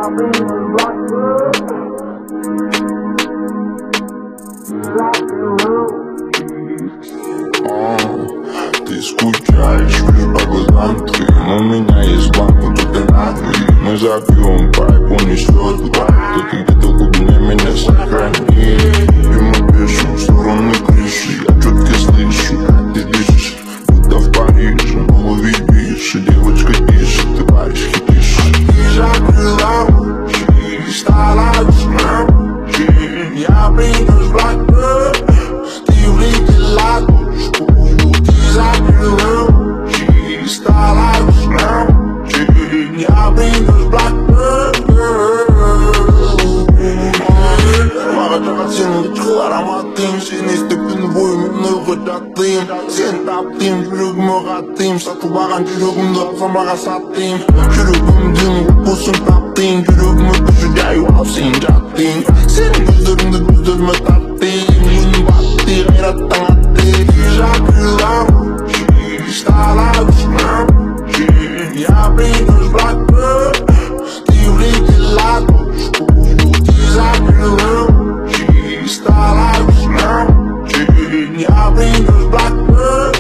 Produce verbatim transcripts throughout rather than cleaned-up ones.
Ты скучаешь, вижу по глазам твоим. У меня есть план, куда ты нахуй. Мы забьем, пайп унесет туда. Ты где-то в глубине меня сохрани. И мы пишем в стороны крыши. Я четко слышу, как ты дышишь, будто в Париже. Новый вид пишешь, девочка пишет, ты паришь, пишешь. Ты закрыла очи, стала весна. Я принес блокнот, ты влетела точку. Закрыла очи, стала весна. Я принес блокнот. Магазин çıkıl aromatım. Seni istepin boyumunu kıdattım. Sen taptım, yürüğümü kattım. Satılağın yürüğümde zamlağa sattım. Yürüğümdün kokusun taptım. Yürüğümü düşüge yuvapsın cattım. Senin gözlerinde gözlerime tattım. Yün battı, gayrattan attı. Zakırlar uçi, stala düşmem. Я принес блокнот, ты влетела точку. Ты закрыла очи, стала весна. Я принес блокнот.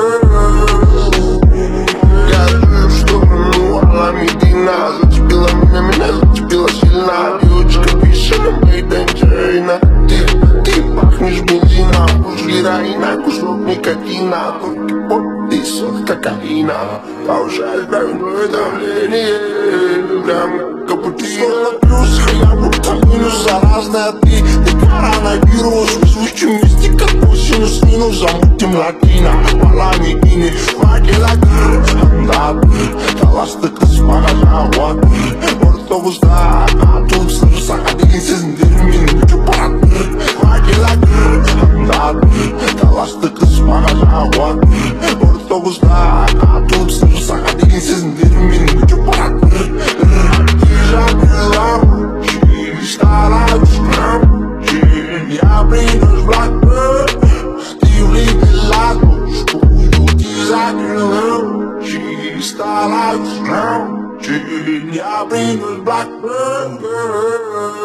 Я жив в сторону Аламедина. Зацепила меня, меня зацепила сильно. Девочка пишет на Мейденджейна. Ты, ты пахнешь бензином. Вкус героина, кусок никотина. Только пот и сок кокаина. Повышает кровяное давление. Прям капучино. Плюс я будто минус заразная ты. Ты коронавирус, везучий вместе как косинус минус. Замутим латина, паламикини. Факела грр, анда грр. Таластык кыз магаза ват грр. Ортобузда атып сыр сака деген сезімдерім менің күтіп барат грр. Факела грр, анда грр. Таластык кыз магаза ват грр. Ортобузда атып сыр сака деген сезімдерім менің күтіп барат грр. Ты закрыла очи, стала весна. Я принес блокнот, ты влетела точку. Ты закрыла очи, стала весна. Я принес блокнот.